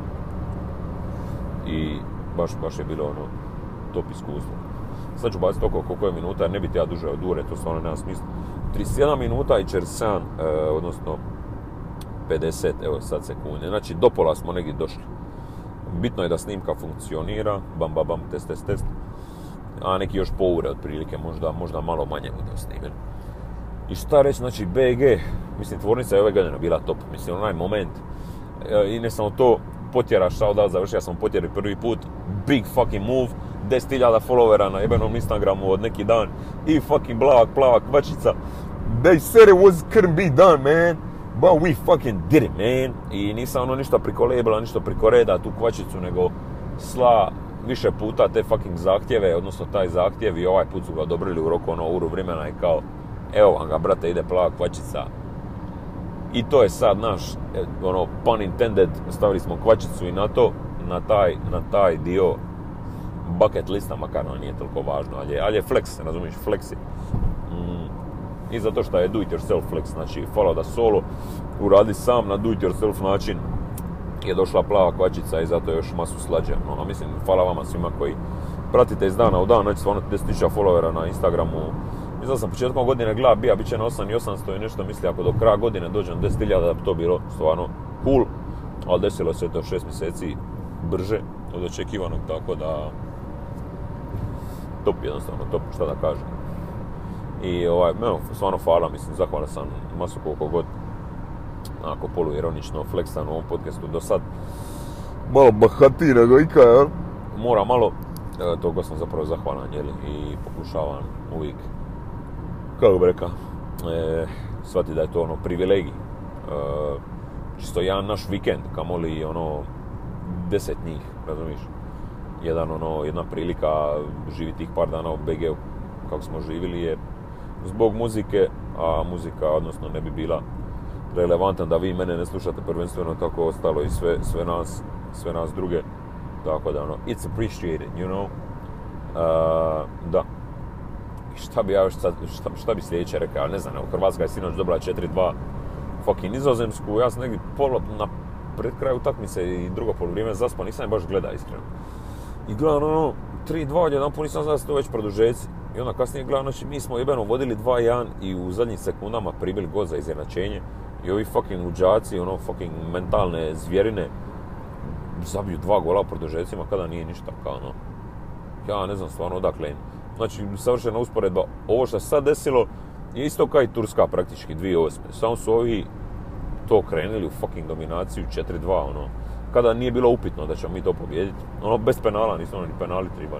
I baš, baš je bilo ono top iskustvo. Sad ću baciti oko koliko je minuta, jer ne biti ja duže od ure, to stvarno nema smisla. trideset jedna minuta i četrdeset sedam, e, odnosno pedeset, evo sad sekunde. Znači do pola smo negdje došli. Bitno je da snimka funkcionira, bam, bam, bam, test, test, test. A neki još po ure otprilike, možda, možda malo manje bude snimljen. I šta reći, znači B G, mislim tvornica je ove godine bila top, mislim onaj moment, i ne samo to, potjera shoutout, završio sam potjeri prvi put, big fucking move, deset hiljada followera na jebenom Instagramu od neki dan, i fucking blava, plava kvačica, they said it was couldn't be done, man, but we fucking did it, man, i nisam ono ništa priko labela, ništa priko reda tu kvačicu, nego sla više puta te fucking zahtjeve, odnosno taj zahtjev i ovaj put su ga odobrili u roku ono uru vremena i kao, evo vam ga, brate, ide plava kvačica. I to je sad naš, ono, pun intended, stavili smo kvačicu i na to, na taj, na taj dio bucket lista, makar ono nije toliko važno, ali je, ali je flex, razumiješ, flexi. Mm. I zato što je do it yourself flex, znači, follow da solo, uradi sam na do it yourself način, je došla plava kvačica i zato je još masu slađe. No, a mislim, hvala vama svima koji pratite iz dana u dan, znači stvarno deset tisuća followera na Instagramu. Mislim sam početkom godine gleda bija, bit će na osam i osamsto i nešto, misli ako do kraja godine dođem deset hiljada da bi to bilo stvarno cool, ali desilo se to šest mjeseci brže od očekivanog, tako da top jednostavno, top, šta da kažem. I ovaj, evo, stvarno hvala, mislim, zahvalan sam masu koliko god, onako poluironično, fleksan u ovom podcastu do sad. Malo bahatiji nego ikad, jel? Mora malo, e, toga sam zapravo zahvalan, jel? I pokušavam uvijek, kako bi rekao, e, shvati da je to ono privilegij. E, čisto jedan naš vikend, kamoli ono deset njih, razumiješ? Jedan ono, jedna prilika živjeti tih par dana u B G-u kako smo živjeli je zbog muzike, a muzika odnosno ne bi bila relevantan da vi mene ne slušate prvenstveno, tako ostalo i sve, sve nas, sve nas druge. Tako da ono, it's appreciated, you know. Uh, da. I šta bi ja još sad, šta, šta bi sljedeće rekao, ja ne znam, evo, Hrvatska je sinoć dobila četiri dva fucking Nizozemsku, ja sam negdje polo, na pred kraju utakmice i drugo poluvrijeme zaspao, nisam je baš gleda iskreno. I gledam ono, tri dva, jedan put nisam znao da su to već produžeci. I onda kasnije gledam, znači mi smo jebeno vodili dva jedan i u zadnjih sekundama pribili gol za izjednačenje. I ovi fucking luđaci, ono fucking mentalne zvjerine zabiju dva gola u produžecima kada nije ništa, kao ono. Ja ne znam stvarno odakle im. Znači, savršena usporedba, ovo što se sad desilo je isto kao i Turska praktički dvije tisuće osme. Samo su ovi to krenuli u fucking dominaciju četiri dva, ono. Kada nije bilo upitno da ćemo mi to pobijediti. Ono, bez penala, nismo ni penali tribali.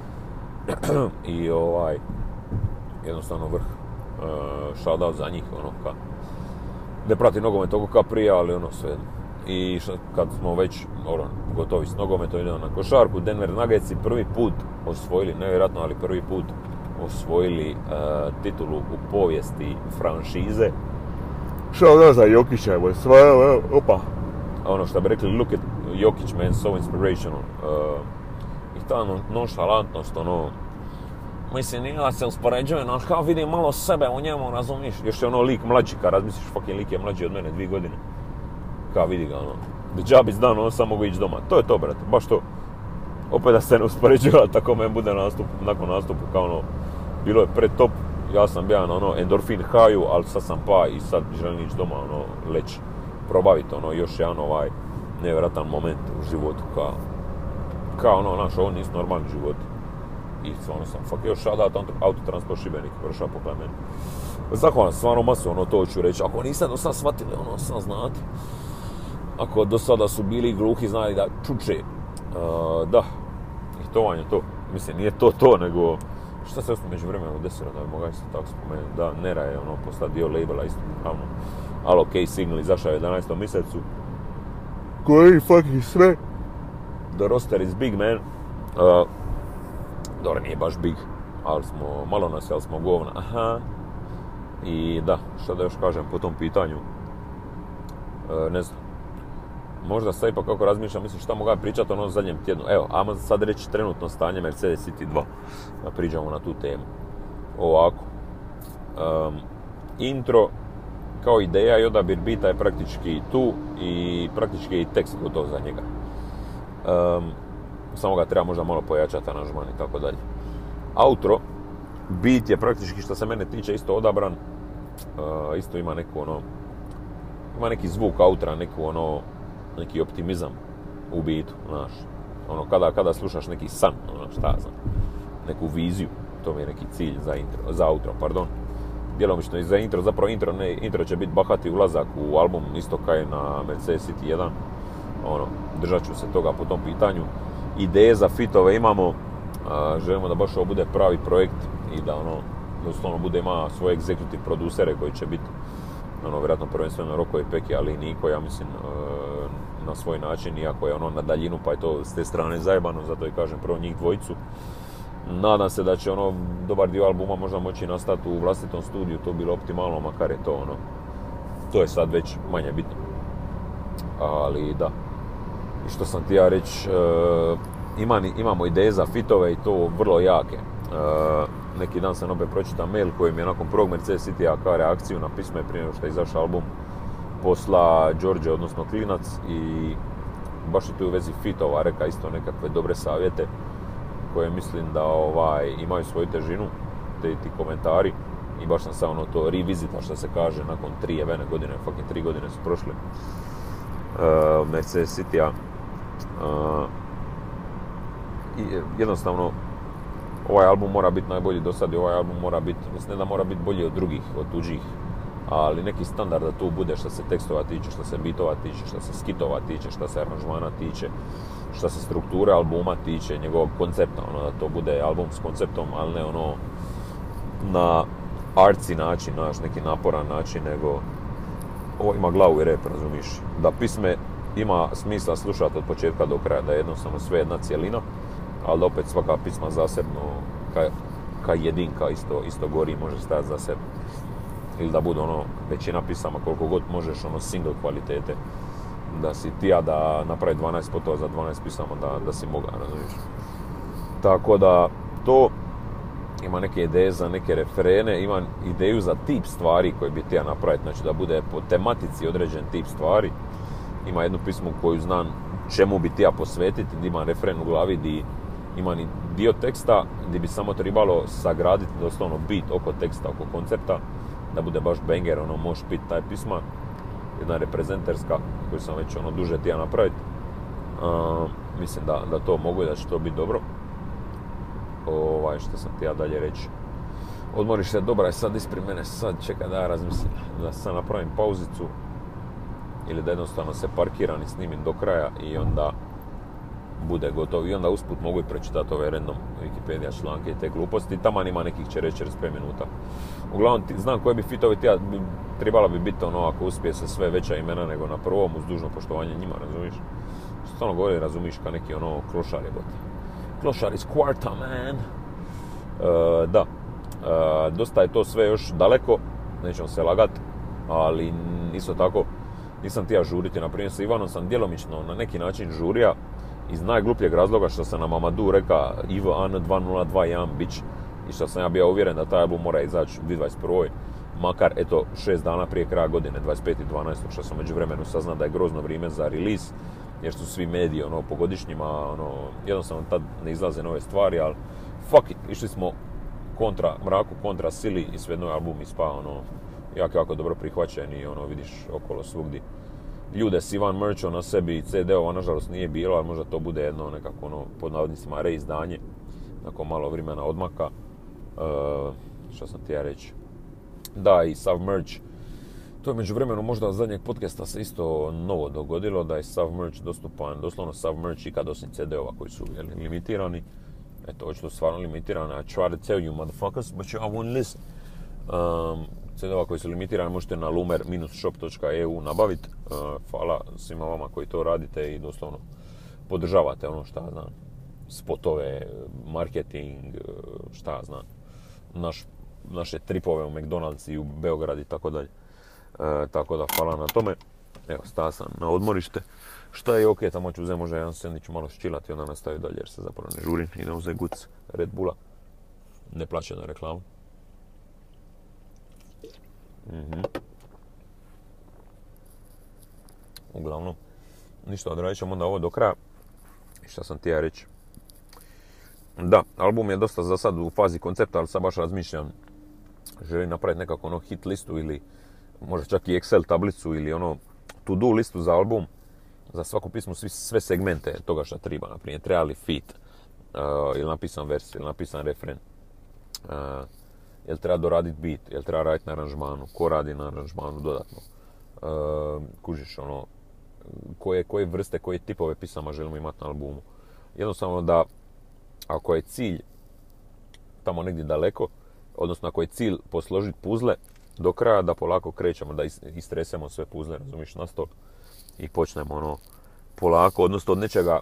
I ovaj, jednostavno vrh. Uh, shoutout za njih, ono, ka. ne prati nogomet toliko kao prije, ali ono sve. I što, kad smo već ono, gotovi s nogometom, idemo na košarku. Denver Nuggetsi prvi put osvojili, nevjerojatno, ali prvi put osvojili uh, titulu u povijesti franšize. Što da za Jokića, evo sve, evo, opa. Ono što bi rekli, look at Jokić, man, so inspirational. Uh, I ta nonšalantnost, ono, mislim, ja se uspoređujem, ali kao vidim malo sebe u njemu, razumiješ? Još je ono lik mlađi, kad razmisliš, fucking lik je mlađi od mene, dvije godine. Kao vidi ga, ono, the job is done, on samo mogu ići doma. To je to, brate, baš to. Opet da se ne uspoređuje, tako me bude nastup, nakon nastupu, kao ono, bilo je pred top, ja sam bio na ono endorfin haju, ali sad sam pa i sad želim ići doma, ono, leći, probaviti, ono, još jedan ovaj nevjerojatan moment u životu, kao, kao ono, naš, ovo nisu normalni životi. I stvarno sam, fuck, još shoutout Autotransport Šibenik, vrša pokraj meni. Zahvalan, stvarno masu, ono, to ću reći, ako niste do sad shvatili, ono, sad znate. Ako do sada su bili gluhi, znali da čuče. Uh, da, i to vam je to. Mislim, nije to to, nego šta se osnovu među vremenu desilo, da bi mogao isto tako spomenuti. Da, Nera je ono postao dio labela isto pravno. Alo, OK Signal izašao je u jedanaestom mjesecu. Koji fucking sve? The roster is big, man. Uh, dobro, nije baš big, ali smo, malo nas, ali smo govna. Aha. I da, šta da još kažem po tom pitanju. Uh, ne znam. Možda sad ipak kako razmišljam, mislim šta mogu pričati o onom zadnjem tjednu. Evo, ajmo sad reći trenutno stanje Mercedes City dva. Da priđamo na tu temu. Ovako. Um, intro kao ideja i odabir bita je praktički tu i praktički i tekst gotov za njega. Um, samo ga treba možda malo pojačati, aranžman i tako dalje. Outro, bit je praktički što se mene tiče isto odabran. Uh, isto ima neku ono, ima neki zvuk outra, neku ono, neki optimizam u bitu, znaš. Ono, kada, kada slušaš neki san, ono, šta znam, neku viziju, to mi je neki cilj za intro, za outro, pardon. Djelomično i za intro, zapravo intro, ne, intro će biti bahati ulazak u album isto kao je na Mercedes City jedan. Ono, držat ću se toga po tom pitanju. Ideje za fitove imamo, a, želimo da baš ovo bude pravi projekt i da ono, doslovno bude ima svoje executive producere koji će biti ono, vjerojatno prvenstveno Roko i Peki, ali i Niko, ja mislim, na svoj način, iako je ono na daljinu, pa je to s te strane zajebano, zato i kažem prvo njih dvojicu. Nadam se da će ono, dobar dio albuma možda moći nastati u vlastitom studiju, to bilo optimalno, makar je to ono, to je sad već manje bitno. Ali da, i što sam ti ja reći, e, ima, imamo ideje za fitove i to vrlo jake. E, neki dan sam opet pročitao mail koji mi je nakon prvog Mercedes City kao reakciju na pismo prije nego što je izašao album posla Đorđe, odnosno Klinac, i baš je tu u vezi fitova reka isto nekakve dobre savjete koje mislim da ovaj, imaju svoju težinu, te ti komentari, i baš sam se ono to revizita, što se kaže, nakon tri jebene godine, fucking tri godine su prošle uh, Mercedes City-a. Uh, i jednostavno ovaj album mora biti najbolji do sad i ovaj album mora biti, mislim ne da mora biti bolji od drugih, od tuđih, ali neki standard da tu bude što se tekstova tiče, što se bitova tiče, što se skitova tiče, što se aranžmana tiče, što se strukture albuma tiče, njegovog koncepta, ono, da to bude album s konceptom, ali ne ono na artsy način, naš neki naporan način, nego ovo ima glavu i rep, razumiš, da pisme ima smisla slušati od početka do kraja, da je jednostavno sve jedna cjelina, ali da opet svaka pisma zasebno, ka, ka jedinka isto, isto gori i može stajati za sebe. Ili da bude ono, većina pisama koliko god možeš, ono single kvalitete, da si ti ja da napravi dvanaest spotova za dvanaest pisama, da, da si moga, razumiješ. Tako da, to ima neke ideje za neke referene, ima ideju za tip stvari koje bi ti ja napraviti, znači da bude po tematici određen tip stvari. Ima jednu pismu koju znam čemu bi ti ja posvetiti, gdje ima referen u glavi, gdje ima ni dio teksta, gdje bi samo trebalo sagraditi doslovno bit oko teksta, oko koncepta, da bude baš banger, ono, možeš pit taj pisma, jedna reprezenterska koju sam već ono duže tija napraviti. Uh, mislim da, da to mogu i da će to biti dobro. Ovaj, što sam ti ja dalje reći. Odmoriš se, dobra je sad ispred mene, sad čekaj da ja razmislim, da sad napravim pauzicu ili da jednostavno se parkiram i snimim do kraja i onda bude gotov i onda usput mogu i pročitati ove random Wikipedia članke i te gluposti. Taman ima nekih će reći čez pet minuta. Uglavnom, znam koji bi fitovi tija, trebala bi biti ono ako uspije se sve veća imena nego na prvom uz dužno poštovanje njima, razumiješ? Stvarno govori, razumiš, ka neki ono klošar je goti. Klošar iz kvarta, man! E, da, e, dosta je to sve još daleko, nećemo se lagat, ali isto tako nisam tija žuriti. Naprimjer, sa Ivanom sam djelomično na neki način žurija iz najglupljeg razloga što sam na Mamadu reka Ivo A N dva nula dva jedan bić i što sam ja bio uvjeren da taj album mora izaći u dvije tisuće dvadeset prve. Makar, eto, šest dana prije kraja godine, dvadeset peti dvanaesti što sam među vremenu saznao da je grozno vrijeme za release, jer su svi mediji, ono, po godišnjima, ono, jednostavno tad ne izlaze nove stvari, ali fuck it, išli smo kontra mraku, kontra sili i svejedno je album ispa, ono, jako, jako dobro prihvaćen i, ono, vidiš okolo svugdje ljude s Ivan merchom na sebi, C D-ova nažalost nije bilo, ali možda to bude jedno nekako, ono, pod navodnicima reizdanje, nakon malo vremena odmaka. Uh, što sam ti ja reći? Da, i sav merch. To je među vremenu možda od zadnjeg podcasta se isto novo dogodilo, da je sav merch dostupan, doslovno sav merch i kad osim C D-ova koji su jeli, limitirani. Eto, očito stvarno limitirani. I try to tell you motherfuckers, but you won't listen. Um, C D-ova koji su limitirani možete na lumer dash shop dot e u nabaviti. Uh, hvala svima vama koji to radite i doslovno podržavate ono šta znam, spotove, marketing, šta znam, naš, naše tripove u McDonald's i u Beograd i tako dalje. E, tako da hvala na tome. Evo, stao sam na odmorište. Šta je ok, tamo ću uzeti možda jedan sendvič, malo ščilati i onda nastaviti dalje jer se zapravo ne žurim. Idem uzeti guc Red Bulla. Ne plaća na reklamu. Mm-hmm. Uglavnom, ništa, odradit ćemo onda ovo do kraja. I šta sam ti ja reći? Da, album je dosta za sad u fazi koncepta, ali sad baš razmišljam. Želim napraviti nekako ono hit listu ili možda čak i Excel tablicu ili ono to-do listu za album. Za svaku pismu svi, sve segmente toga što treba. Naprimjer, treba li feat, uh, ili napisan vers, ili napisan refren. Uh, jel treba doraditi beat, jel treba raditi na aranžmanu, ko radi na aranžmanu dodatno. Uh, kužiš, ono, koje, koje vrste, koje tipove pisama želimo imati na albumu. Jednostavno da, ako je cilj tamo negdje daleko, odnosno ako je cilj posložiti puzle do kraja, da polako krećemo, da istresemo sve puzle, razumiš, na stol i počnemo ono polako, odnosno od nečega,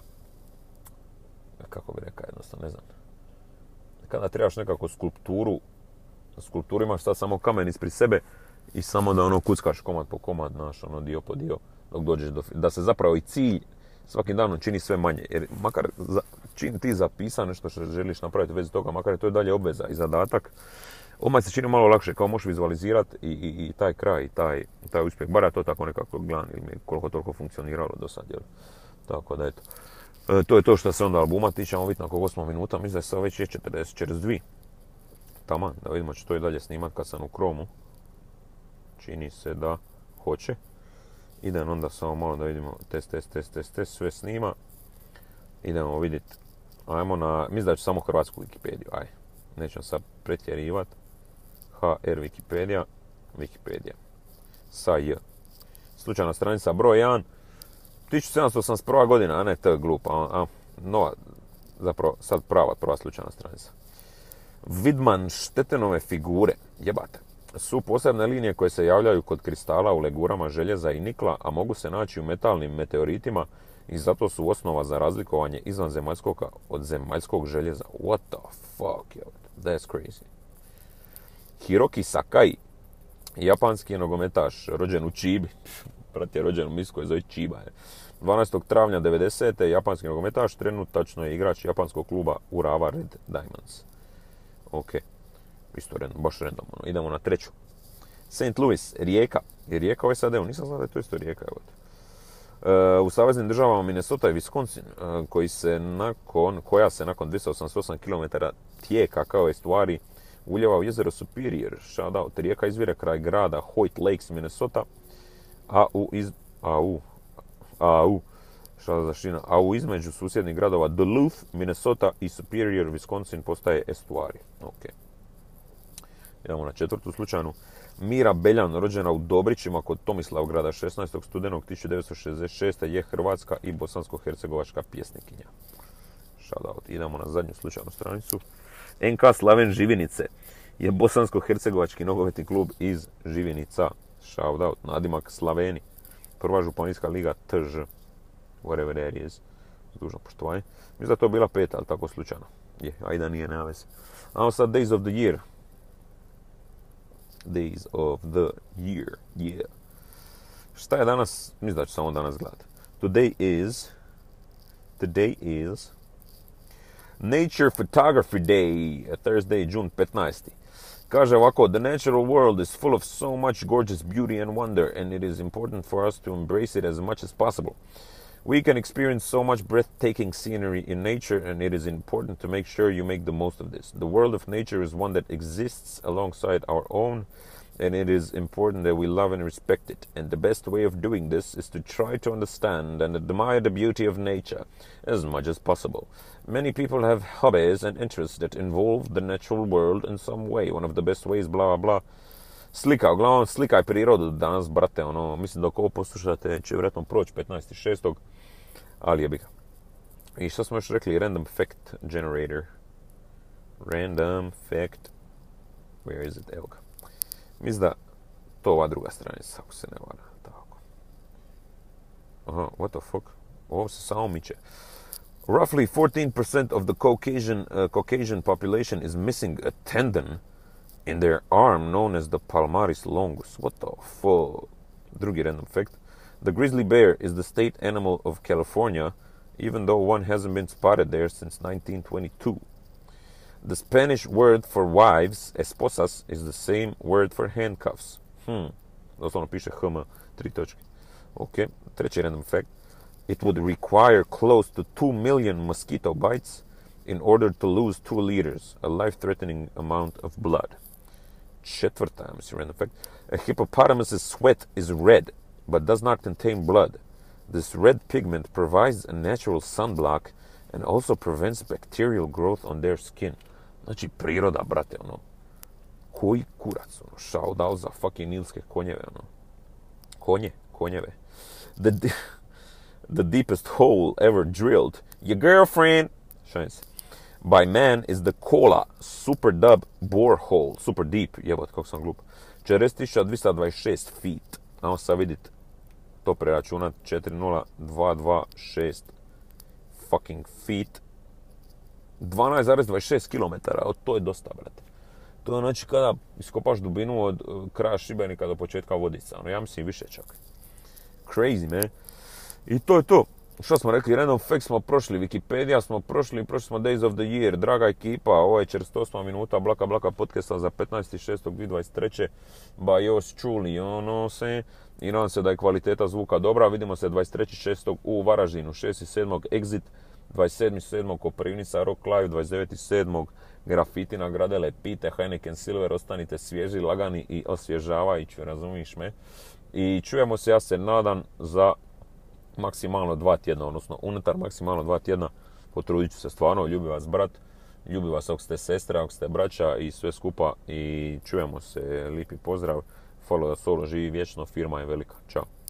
kako bi rekao, jednostavno, ne znam, kada trebaš nekako skulpturu, skulpturu imaš sad samo kamen ispred sebe i samo da ono kuckaš komad po komad, znaš, ono dio po dio, dok dođeš do, da se zapravo i cilj svakim danom čini sve manje, jer makar za, čim ti zapisa nešto što želiš napraviti u vezi toga, makar je to i dalje obveza i zadatak, odmah se čini malo lakše, kao možeš vizualizirati i, i, i taj kraj, i taj, i taj uspjeh, bar ja to tako nekako gledam, ili mi je koliko toliko funkcioniralo do sad, jel? Tako da eto. E, to je to što se onda albuma tiče, vidjeti nakon osam minuta, mislim da je sad već je četrdeset čez dvije. Taman, da vidimo će to i dalje snimat kad sam u Chromu. Čini se da hoće. Idem onda samo malo da vidimo test, test, test, test, test, sve snima. Idemo vidjeti. Ajmo na, mislim da ću samo hrvatsku Wikipediju, aj. Nećemo sad pretjerivat. H R Wikipedia, Wikipedia. Sa J. Slučajna stranica broj jedan. tisuća sedamsto osamdeset prva godina, a ne T glupa. A, a, nova, zapravo sad prava, prva slučajna stranica. Widmanštetenove figure, jebate, su posebne linije koje se javljaju kod kristala u legurama željeza i nikla, a mogu se naći u metalnim meteoritima i zato su osnova za razlikovanje izvanzemaljskog od zemaljskog željeza. What the fuck, yo, that's crazy. Hiroki Sakai, japanski nogometaš, rođen u Chibi, brat je rođen u mjestu koje zove Chiba. dvanaestog travnja devedesete. japanski nogometaš, trenutačno je igrač japanskog kluba Urawa Red Diamonds. Ok, isto random, baš random. Ono. Idemo na treću. Saint Louis, Rijeka. Je Rijeka u S A D-u, nisam znao da je to isto Rijeka. E, u saveznim državama Minnesota i Wisconsin, e, koji se nakon, koja se nakon dvjesto osamdeset osam kilometara tijeka kao estuari uljeva u jezero Superior. Shout out. Rijeka izvire kraj grada Hoyt Lakes, Minnesota, a u, iz, a u, a u Zaština, a u između susjednih gradova Duluth, Minnesota i Superior, Wisconsin postaje estuari. Ok. Idemo na četvrtu slučajnu. Mira Beljan, rođena u Dobrićima kod Tomislavgrada šesnaestog studenog tisuću devetsto šezdeset šeste. je hrvatska i bosansko-hercegovačka pjesnikinja. shoutout. Idemo na zadnju slučajnu stranicu. N K Slaven Živinice je bosansko-hercegovački nogometni klub iz Živinica. Shoutout. Nadimak Slaveni. Prva županijska liga T Ž. Whatever that is. Dužno poštovanje. Mislim da je to bila peta, ali tako slučajno. Je, ajde nije, nema veze. A sad Days of the Year. Days of the Year. Yeah. Šta je danas? Mislim da ću samo danas gledati. Today is... Today is... Nature Photography Day. Thursday, June petnaesti. Kaže ovako, the natural world is full of so much gorgeous beauty and wonder, and it is important for us to embrace it as much as possible. We can experience so much breathtaking scenery in nature, and it is important to make sure you make the most of this. The world of nature is one that exists alongside our own, and it is important that we love and respect it. And the best way of doing this is to try to understand and admire the beauty of nature as much as possible. Many people have hobbies and interests that involve the natural world in some way. One of the best ways, bla, bla. Slika, uglavnom slikaj prirodu danas, brate, ono, mislim da ako ovo poslušate će vjerojatno proći petnaesti šestog ali je ga. I što smo još rekli? Random fact generator. Random fact. Where is it? Evo ga. Mislim da to ova druga stranica, ako se ne vara. Tako. Aha, what the fuck? Ovo se samo miče. Roughly fourteen percent of the Caucasian, uh, Caucasian population is missing a tendon in their arm known as the palmaris longus. What the fuck? Drugi random fact. The grizzly bear is the state animal of California, even though one hasn't been spotted there since nineteen twenty-two. The Spanish word for wives, esposas, is the same word for handcuffs. Hmm. Doslovno piše H M, tri točke. Ok, treći random fact. It would require close to two million mosquito bites in order to lose two liters, a life-threatening amount of blood. Četvrta, mislim, random fact. A hippopotamus's sweat is red, but does not contain blood. This red pigment provides a natural sunblock and also prevents bacterial growth on their skin. Znači, priroda, brate, ono. Koji kurac, ono. Shout out za fucking nilske konjeve, ono. Konje, konjeve. The, the deepest hole ever drilled. Your girlfriend, šans, by man is the Kola Super Dub borehole. Super deep, jebot, kako sam glup. četrdeset tisuća dvjesto dvadeset šest feet. Ajmo sad vidjeti. To preračunat četiri nula dva dva šest fucking feet. dvanaest zarez dvadeset šest kilometara, to je dosta, brate. To je znači kada iskopaš dubinu od kraja Šibenika do početka Vodica. Ono, ja mislim više čak. Crazy, man. I to je to. Što smo rekli? Random fact smo prošli, Wikipedia smo prošli, prošli smo Days of the Year. Draga ekipa, ovo je četrdeset osma minuta Blaka Blaka podcasta za petnaesti šestog dvije tisuće dvadeset treće Ba yours truly, ono se. I nadam se da je kvaliteta zvuka dobra. Vidimo se dvadeset trećeg šestog u Varaždinu, šesti sedmog Exit, dvadeset sedmog sedmog Koprivnica Rock Live, dvadeset devetog sedmog Grafiti na Gradele, pijte Heineken Silver, ostanite svježi, lagani i osvježavajući, razumiš me? I čujemo se, ja se nadam, za maksimalno dva tjedna, odnosno unutar maksimalno dva tjedna. Potrudit ću se stvarno, ljubi vas brat, ljubi vas ako ste sestre, ako ste braća i sve skupa. I čujemo se, lijepi pozdrav, follow da solo živi vječno, firma je velika, čao.